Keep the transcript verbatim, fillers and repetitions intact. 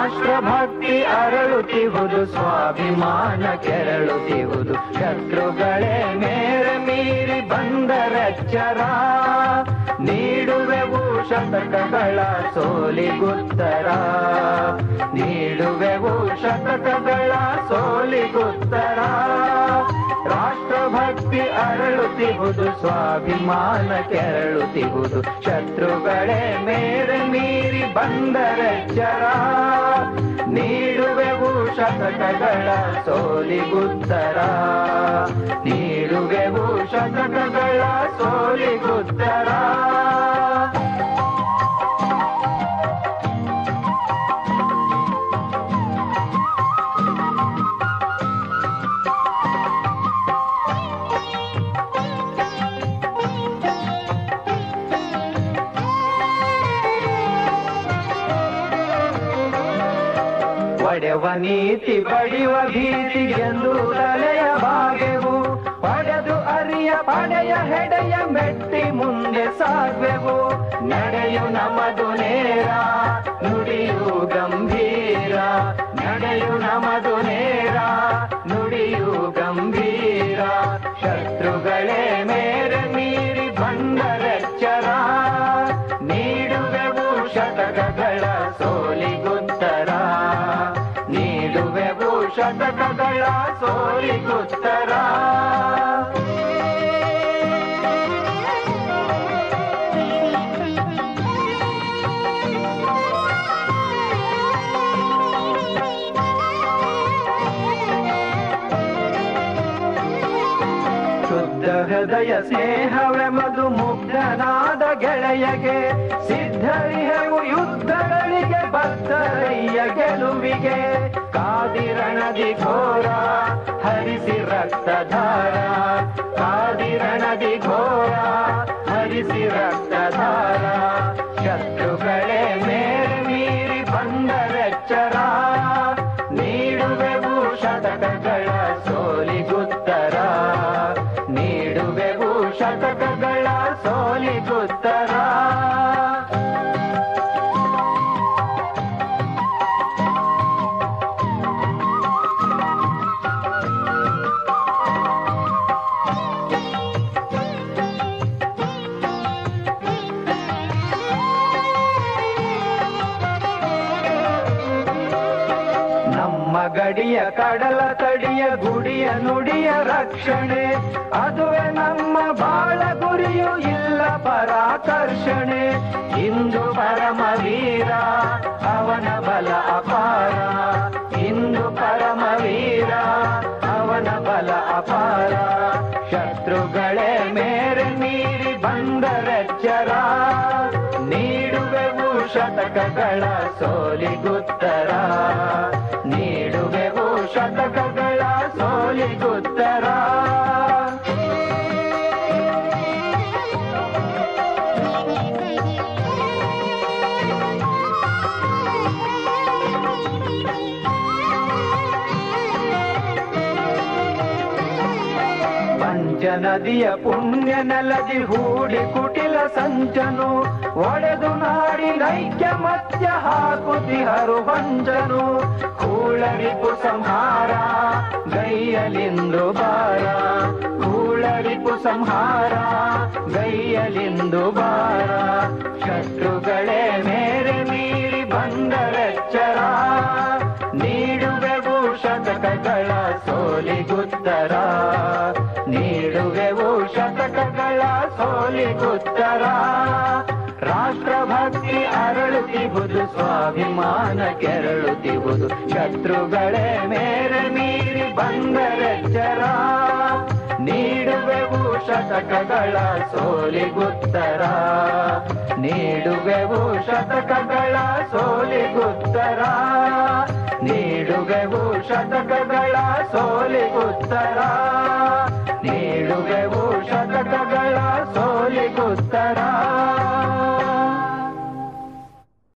ರಾಷ್ಟ್ರಭಕ್ತಿ ಅರಳುತ್ತಿಹುದು, ಸ್ವಾಭಿಮಾನ ಕೆರಳುತ್ತಿಹುದು. ಶತ್ರುಗಳೇ ಮೇರೆ ಮೀರಿ ಬಂದರೆಚ್ಚರ, ನೀಡುವೆವು ಶತಕಗಳ ಸೋಲಿಗುತ್ತರ. ನೀಡುವೆವು ಶತಕಗಳ ಸೋಲಿಗುತ್ತರ. ರಾಷ್ಟ್ರಭಕ್ತಿ ಅರಳುತ್ತಿಹುದು, ಸ್ವಾಭಿಮಾನ ಕೆರಳುತ್ತಿಹುದು. ಶತ್ರುಗಳೇ ಮೇರೆ ಮೀರಿ ಬಂದರೆಚ್ಚರ, ನೀಡುವೆವು ಶತಕಗಳ ಸೋಲಿಗುತ್ತರ. ನೀಡುವೆವು ಶತಕಗಳ ಸೋಲಿಗುತ್ತರ. ಪಡೆವ ನೀತಿ ಬಡಿವ ಭೀತಿ ಎಂದು ತಲೆಯ ಬಾಗೆವು, ಪಡೆದು ಅರಿಯ ಪಡೆಯ ಹೆಡೆಯ ಮೆಟ್ಟಿ ಮುಂದೆ ಸಾಗುವೆವು. ನಡೆಯು ನಮದು ನೇರ, ನುಡಿಯು ಗಂಭೀರ. ನಡೆಯು ನಮದು ನೇರ, ನುಡಿಯು ಗಂಭೀರ. ಶತ್ರುಗಳೇ ಮೇರೆ ಮೀರಿ ಬಂದರೆಚ್ಚರ, ನೀಡುವೆವು ಶತಕಗಳ ಸೋಲಿಗುತ್ತರ. ನೀಡುವೆವು ಶತಕಗಳ ಸೋಲಿಗುತ್ತರ. ಶುದ್ಧ ಹೃದಯ ಸ್ನೇಹವೆಮದು ಮುಗ್ಧನಾದ ಗೆಳೆಯಗೆ, ಸಿದ್ಧರಿಹೆವು ಯುದ್ಧಗಳಿಗೆ ಬದ್ಧರಯ್ಯ ಗೆಲುವಿಗೆ. ಕಾದಿರಣದಿ ಘೋರ ಹರಿಸಿ ರಕ್ತಧಾರ, ಕಾದಿರಣದಿ ಘೋರ ಹರಿಸಿ ರಕ್ತಧಾರ. ಶತ್ರುಗಳೇ ಮೇರೆ ಮೀರಿ ಬಂದರೆಚ್ಚರ, ನೀಡುವೆವು ಶತಕಗಳ ಸೋಲಿಗುತ್ತರ. ನೀಡುವೆವು ಶತಕಗಳ ಸೋಲಿಗುತ್ತರ. ಗಡಿಯ ಕಡಲ ತಡಿಯ ಗುಡಿಯ ನುಡಿಯ ರಕ್ಷಣೆ, ಅದುವೇ ನಮ್ಮ ಬಾಳ ಗುರಿಯು, ಇಲ್ಲ ಪರಾಕರ್ಷಣೆ. ಇಂದು ಪರಮವೀರ ಅವನ ಬಲ ಅಪಾರ, ಇಂದು ಪರಮವೀರ ಅವನ ಬಲ ಅಪಾರ. ಶತ್ರುಗಳೇ ಮೇರೆ ಮೀರಿ ಬಂದರೆಚ್ಚರ, ನೀಡುವೆವು ಶತಕಗಳ ಸೋಲಿಗುತ್ತರ. ನೀಡುವೆವು ಶತಕಗಳ ಸೋಲಿಗುತ್ತರ. ಪಂಚನದಿಯ ಪುಣ್ಯ ನೆಲದಿ ಹೂಡಿ ಕುಟಿಲ ಸಂಚನು, ಒಡೆದು ನಾಡಿ ನೈಕ್ಯ ಮಧ್ಯ ಹಾಕುತಿಹರು ವಂಚನು. ಕೂಳರಿಪು ಸಂಹಾರ ಗೈಯಲಿಂದು ಬಾರ, ಕೂಳರಿಪು ಸಂಹಾರ ಗೈಯಲಿಂದು ಬಾರ. ಶತ್ರುಗಳೇ ಮೇರೆ ಮೀರಿ ಬಂದರೆಚ್ಚರ, ನೀಡುವೆವು ಶತಕಗಳ ಸೋಲಿಗುತ್ತರ. ನೀಡುವೆವು ಶತಕಗಳ ಸೋಲಿಗುತ್ತರ. ರಾಷ್ಟ್ರಭಕ್ತಿ ಅರಳುತ್ತಿಹುದು, ಸ್ವಾಭಿಮಾನ ಕೆರಳುತ್ತಿಹುದು. ಶತ್ರುಗಳೇ ಮೇರೆ ಮೀರಿ ಬಂದರೆಚ್ಚರ, ನೀಡುವೆವು ಶತಕಗಳ ಸೋಲಿಗುತ್ತರ. ನೀಡುವೆವು ಶತಕಗಳ ಸೋಲಿಗುತ್ತರ. ನೀಡುವೆವು ಶತಕಗಳ ಸೋಲಿಗುತ್ತರ. ನೀಡುವೆವು ಶತಕಗಳ